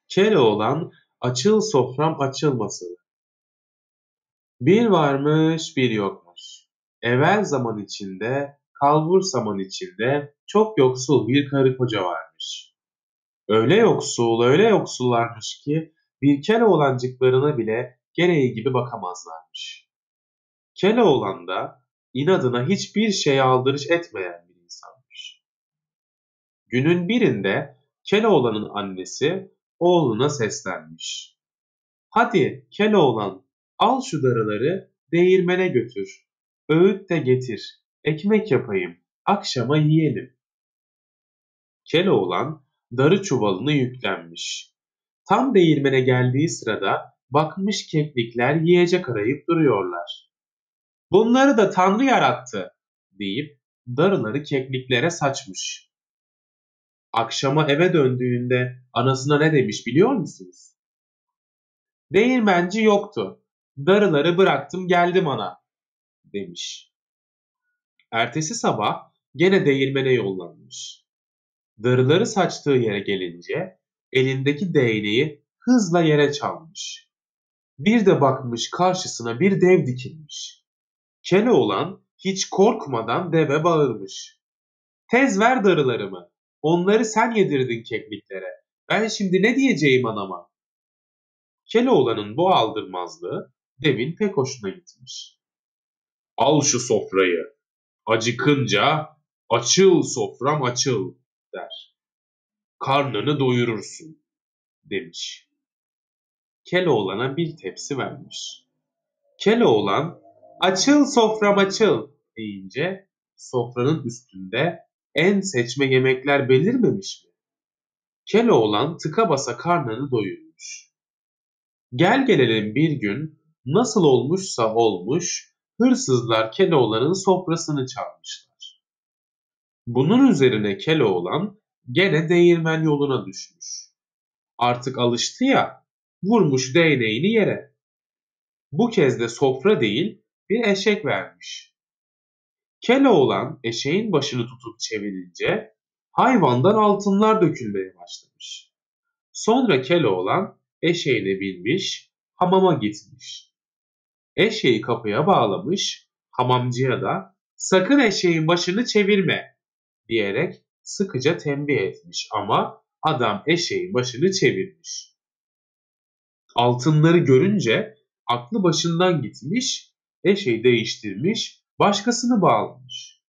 Keloğlan açıl sofram açılmasın. Bir varmış bir yokmuş. Evvel zaman içinde, kalbur zaman içinde çok yoksul bir karı koca varmış. Öyle yoksullarmış ki bir Keloğlancıklarına bile gereği gibi bakamazlarmış. Keloğlan da inadına hiçbir şeye aldırış etmeyen bir insanmış. Günün birinde Keloğlan'ın annesi oğluna seslenmiş. Hadi Keloğlan, al şu darıları değirmene götür. Öğüt de getir. Ekmek yapayım. Akşama yiyelim. Keloğlan darı çuvalını yüklenmiş. Tam değirmene geldiği sırada bakmış keklikler yiyecek arayıp duruyorlar. Bunları da Tanrı yarattı deyip darıları kekliklere saçmış. Akşama eve döndüğünde anasına ne demiş biliyor musunuz? Değirmenci yoktu. Darıları bıraktım geldim ana demiş. Ertesi sabah gene değirmene yollanmış. Darıları saçtığı yere gelince elindeki değneği hızla yere çalmış. Bir de bakmış karşısına bir dev dikilmiş. Keloğlan hiç korkmadan deve bağırmış. Tez ver darılarımı. Onları sen yedirdin kekliklere. Ben şimdi ne diyeceğim anama? Keloğlan'ın bu aldırmazlığı devin pek hoşuna gitmiş. Al şu sofrayı. Acıkınca açıl sofram açıl der. Karnını doyurursun demiş. Keloğlan'a bir tepsi vermiş. Keloğlan açıl sofram açıl deyince sofranın üstünde en seçme yemekler belirmemiş mi? Keloğlan tıka basa karnını doyurmuş. Gel gelelim bir gün nasıl olmuşsa olmuş hırsızlar Keloğlan'ın sofrasını çalmışlar. Bunun üzerine Keloğlan gene değirmen yoluna düşmüş. Artık alıştı ya, vurmuş değneğini yere. Bu kez de sofra değil bir eşek vermiş. Keloğlan eşeğin başını tutup çevirince hayvandan altınlar dökülmeye başlamış. Sonra Keloğlan eşeğine binmiş, hamama gitmiş. Eşeği kapıya bağlamış, hamamcıya da sakın eşeğin başını çevirme diyerek sıkıca tembih etmiş ama adam eşeğin başını çevirmiş. Altınları görünce aklı başından gitmiş, eşeği değiştirmiş, başkasını bağlamış.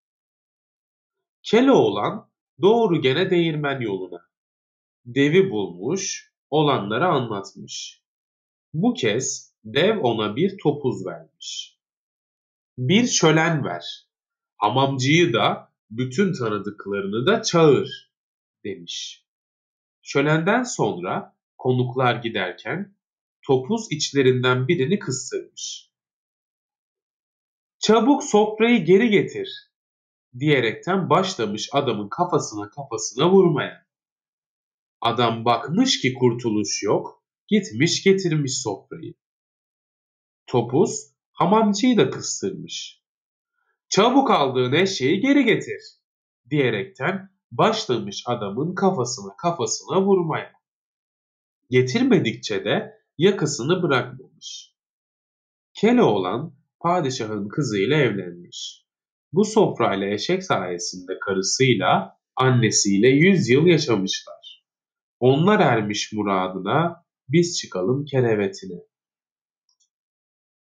Keloğlan doğru gene değirmen yoluna. Devi bulmuş, olanları anlatmış. Bu kez dev ona bir topuz vermiş. Bir şölen ver, hamamcıyı da bütün tanıdıklarını da çağır demiş. Şölenden sonra konuklar giderken topuz içlerinden birini kıstırmış. Çabuk sofrayı geri getir diyerekten başlamış adamın kafasına vurmaya. Adam bakmış ki kurtuluş yok, gitmiş getirmiş sofrayı. Topuz hamamcıyı da kıstırmış. Çabuk aldığın eşeği geri getir diyerekten başlamış adamın kafasına vurmaya. Getirmedikçe de yakasını bırakmamış. Keloğlan padişahın kızıyla evlenmiş. Bu sofrayla eşek sayesinde karısıyla annesiyle 100 yıl yaşamışlar. Onlar ermiş muradına, biz çıkalım kerevetine.